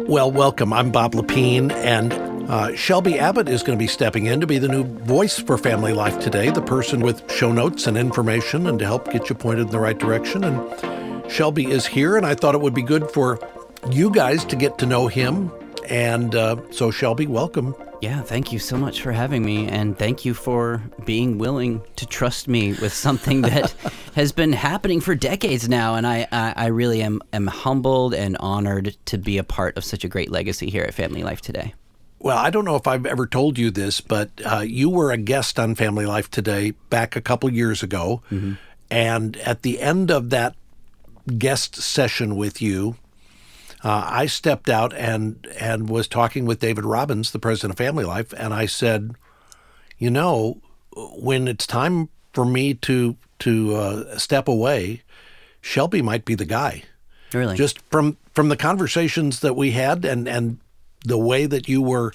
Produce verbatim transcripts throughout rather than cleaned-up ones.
Well, welcome. I'm Bob Lepine, and uh, Shelby Abbott is going to be stepping in to be the new voice for Family Life Today, the person with show notes and information and to help get you pointed in the right direction. And Shelby is here, and I thought it would be good for you guys to get to know him. And uh, so, Shelby, welcome. Yeah, thank you so much for having me, and thank you for being willing to trust me with something that has been happening for decades now, and I, I, I really am, am humbled and honored to be a part of such a great legacy here at Family Life Today. Well, I don't know if I've ever told you this, but uh, you were a guest on Family Life Today back a couple years ago, mm-hmm. and at the end of that guest session with you, Uh, I stepped out and and was talking with David Robbins, the president of Family Life, and I said, you know, when it's time for me to to uh, step away, Shelby might be the guy. Really? Just from from the conversations that we had and, and the way that you were,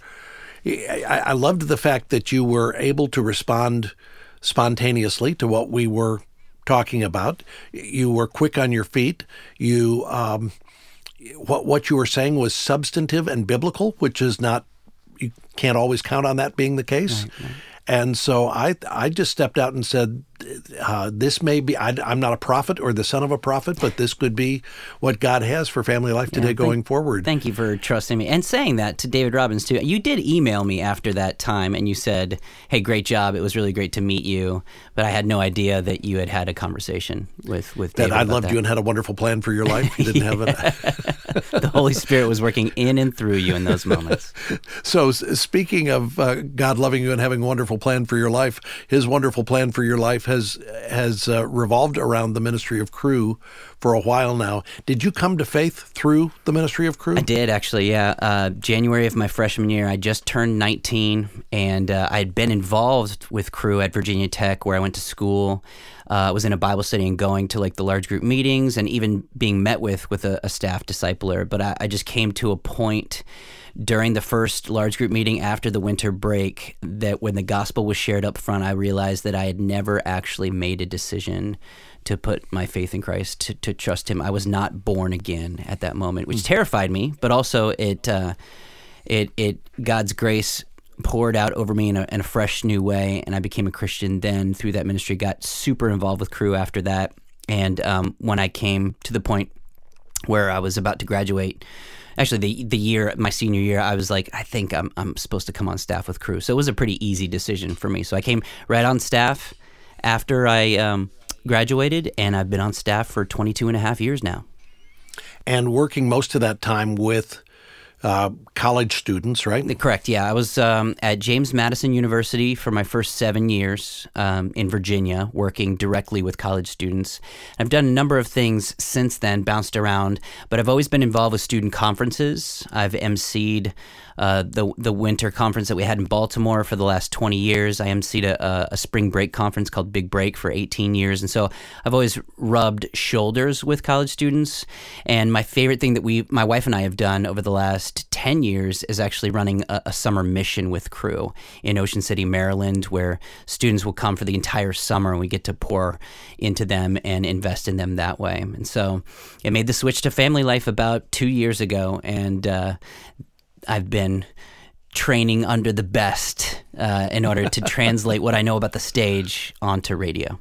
I, I loved the fact that you were able to respond spontaneously to what we were talking about. You were quick on your feet. You um, What what you were saying was substantive and biblical, which is not, you can't always count on that being the case. Right, right. And so I I just stepped out and said, uh, this may be, I, I'm not a prophet or the son of a prophet, but this could be what God has for Family Life Today yeah, thank, going forward. Thank you for trusting me and saying that to David Robbins, too. You did email me after that time, and you said, hey, great job. It was really great to meet you, but I had no idea that you had had a conversation with, with David. That I loved that. You and had a wonderful plan for your life. You didn't have it. The Holy Spirit was working in and through you in those moments. So speaking of uh, God loving you and having a wonderful plan for your life, his wonderful plan for your life has has uh, revolved around the ministry of Cru for a while now. Did you come to faith through the ministry of Cru? I did, actually, yeah. Uh, January of my freshman year, I just turned nineteen, and uh, I had been involved with Cru at Virginia Tech, where I went to school. Uh, I was in a Bible study and going to like the large group meetings and even being met with with a, a staff discipler. But I, I just came to a point during the first large group meeting after the winter break that when the gospel was shared up front, I realized that I had never actually made a decision to put my faith in Christ, to, to trust him. I was not born again at that moment, which mm-hmm. terrified me, but also it, uh, it, it, God's grace poured out over me in a, in a fresh new way, and I became a Christian then through that ministry, got super involved with Cru after that. And um, when I came to the point where I was about to graduate, actually the the year, my senior year, I was like, I think I'm I'm supposed to come on staff with Cru. So it was a pretty easy decision for me. So I came right on staff after I um, graduated, and I've been on staff for twenty-two and a half years now. And working most of that time with Uh, college students, right? Correct, yeah. I was um, at James Madison University for my first seven years um, in Virginia, working directly with college students. I've done a number of things since then, bounced around, but I've always been involved with student conferences. I've emceed uh, the the winter conference that we had in Baltimore for the last twenty years. I emceed a, a spring break conference called Big Break for eighteen years. And so I've always rubbed shoulders with college students. And my favorite thing that we, my wife and I have done over the last ten years is actually running a, a summer mission with Cru in Ocean City, Maryland, where students will come for the entire summer and we get to pour into them and invest in them that way. And so it made the switch to Family Life about two years ago, and uh, I've been training under the best uh, in order to translate what I know about the stage onto radio.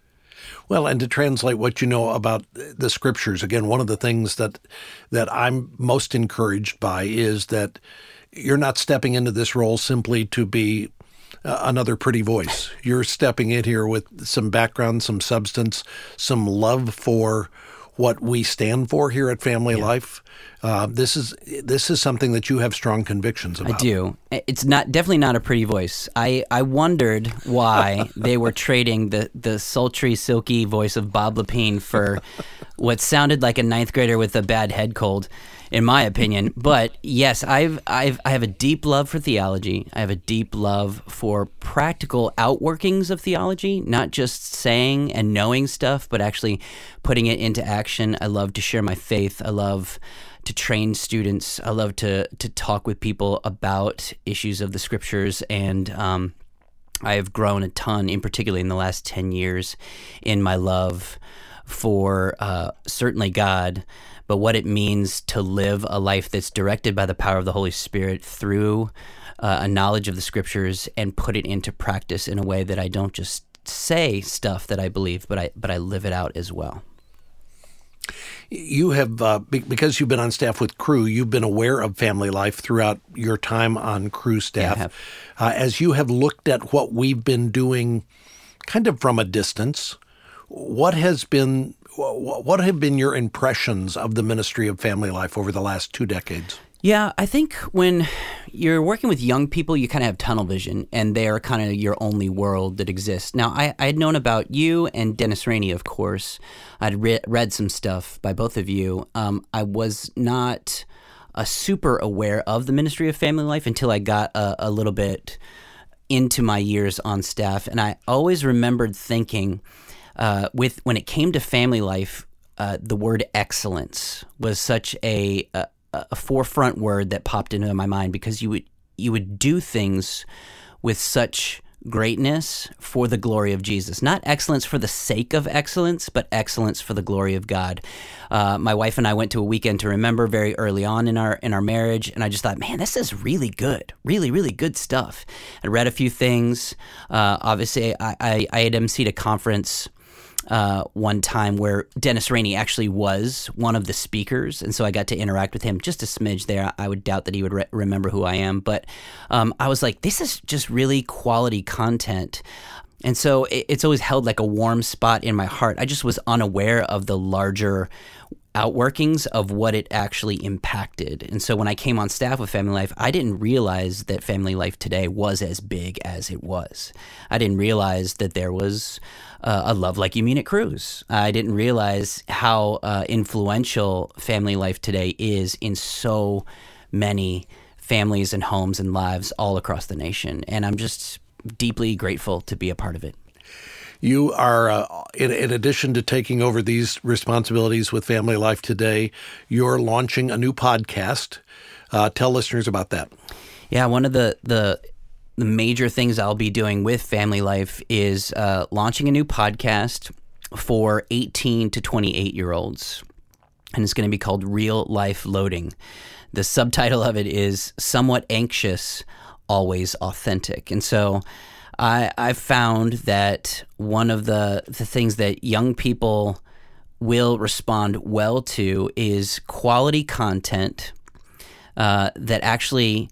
Well, and to translate what you know about the scriptures, again, one of the things that that I'm most encouraged by is that you're not stepping into this role simply to be uh, another pretty voice. You're stepping in here with some background, some substance, some love for what we stand for here at Family yeah. Life. Uh, this is this is something that you have strong convictions about. I do. It's not definitely not a pretty voice. I, I wondered why they were trading the, the sultry, silky voice of Bob Lepine for what sounded like a ninth grader with a bad head cold, in my opinion. But yes, I've I've I have a deep love for theology. I have a deep love for practical outworkings of theology, not just saying and knowing stuff, but actually putting it into action. I love to share my faith. I love to train students. I love to to talk with people about issues of the scriptures, and um, I have grown a ton, in particular in the last ten years, in my love for uh, certainly God, but what it means to live a life that's directed by the power of the Holy Spirit through uh, a knowledge of the Scriptures and put it into practice in a way that I don't just say stuff that I believe, but I but I live it out as well. You have, uh, because you've been on staff with Cru, you've been aware of family life throughout your time on Cru staff. Yeah, I have. Uh, as you have looked at what we've been doing kind of from a distance, what has been, what have been your impressions of the ministry of family life over the last two decades? Yeah, I think when you're working with young people, you kind of have tunnel vision, and they're kind of your only world that exists. Now, I, I had known about you and Dennis Rainey, of course. I'd re- read some stuff by both of you. Um, I was not uh, super aware of the ministry of family life until I got a, a little bit into my years on staff, and I always remembered thinking, uh, with when it came to family life, uh, the word excellence was such a, a a forefront word that popped into my mind, because you would you would do things with such greatness for the glory of Jesus. Not excellence for the sake of excellence, but excellence for the glory of God. Uh, my wife and I went to a weekend to remember very early on in our in our marriage, and I just thought, man, this is really good, really, really good stuff. I read a few things. Uh, obviously, I, I, I had emceed a conference Uh, one time where Dennis Rainey actually was one of the speakers, and so I got to interact with him just a smidge there. I would doubt that he would re- remember who I am, but um, I was like, this is just really quality content. And so it, it's always held like a warm spot in my heart. I just was unaware of the larger outworkings of what it actually impacted. And so when I came on staff with Family Life, I didn't realize that Family Life Today was as big as it was. I didn't realize that there was uh, a Love Like You Mean It cruise. I didn't realize how uh, influential Family Life Today is in so many families and homes and lives all across the nation. And I'm just deeply grateful to be a part of it. You are, uh, in, in addition to taking over these responsibilities with Family Life Today, you're launching a new podcast. Uh, tell listeners about that. Yeah, one of the, the the major things I'll be doing with Family Life is uh, launching a new podcast for eighteen to twenty-eight year olds, and it's going to be called Real Life Loading. The subtitle of it is Somewhat Anxious, Always Authentic. And so I, I've found that one of the, the things that young people will respond well to is quality content uh, that actually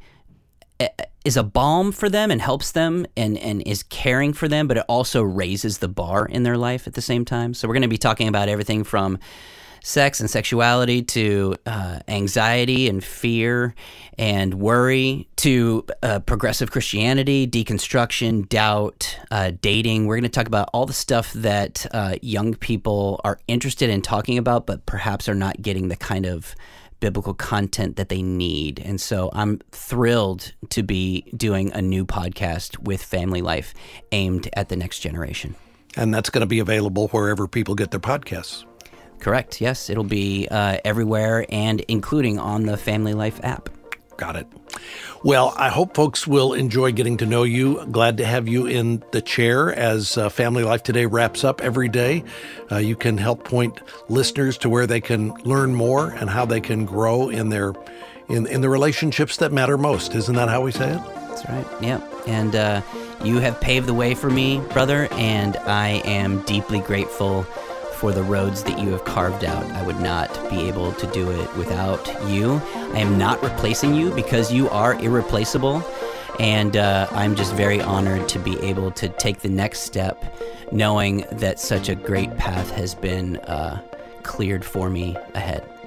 is a balm for them and helps them and, and is caring for them, but it also raises the bar in their life at the same time. So we're going to be talking about everything from sex and sexuality to uh, anxiety and fear and worry to uh, progressive Christianity, deconstruction, doubt, uh, dating. We're going to talk about all the stuff that uh, young people are interested in talking about, but perhaps are not getting the kind of biblical content that they need. And so I'm thrilled to be doing a new podcast with Family Life aimed at the next generation. And that's going to be available wherever people get their podcasts. Correct. Yes, it'll be uh, everywhere and including on the Family Life app. Got it. Well, I hope folks will enjoy getting to know you. Glad to have you in the chair as uh, Family Life Today wraps up every day. Uh, you can help point listeners to where they can learn more and how they can grow in their in, in the relationships that matter most. Isn't that how we say it? That's right. Yeah. And uh, you have paved the way for me, brother, and I am deeply grateful for the roads that you have carved out. I would not be able to do it without you. I am not replacing you because you are irreplaceable. And uh, I'm just very honored to be able to take the next step, knowing that such a great path has been uh, cleared for me ahead.